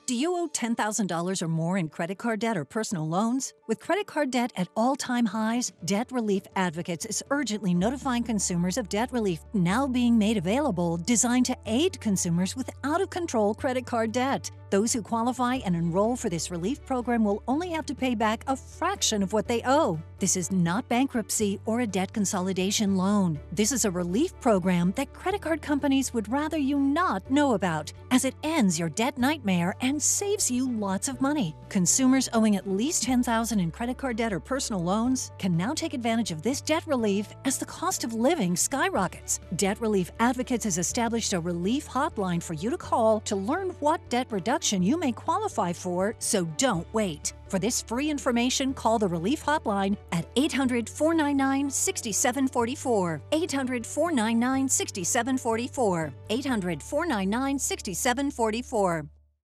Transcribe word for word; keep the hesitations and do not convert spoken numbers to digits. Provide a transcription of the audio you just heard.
Do you owe ten thousand dollars or more in credit card debt or personal loans? With credit card debt at all-time highs, Debt Relief Advocates is urgently notifying consumers of debt relief now being made available, designed to aid consumers with out-of-control credit card debt. Those who qualify and enroll for this relief program will only have to pay back a fraction of what they owe. This is not bankruptcy or a debt consolidation loan. This is a relief program that credit card companies would rather you not know about, as it ends your debt nightmare and saves you lots of money. Consumers owing at least ten thousand dollars in credit card debt or personal loans can now take advantage of this debt relief as the cost of living skyrockets. Debt Relief Advocates has established a relief hotline for you to call to learn what debt reduction you may qualify for, so don't wait. For this free information, call the Relief Hotline at eight hundred, four nine nine, six seven four four, eight hundred, four nine nine, six seven four four, eight hundred, four nine nine, six seven four four.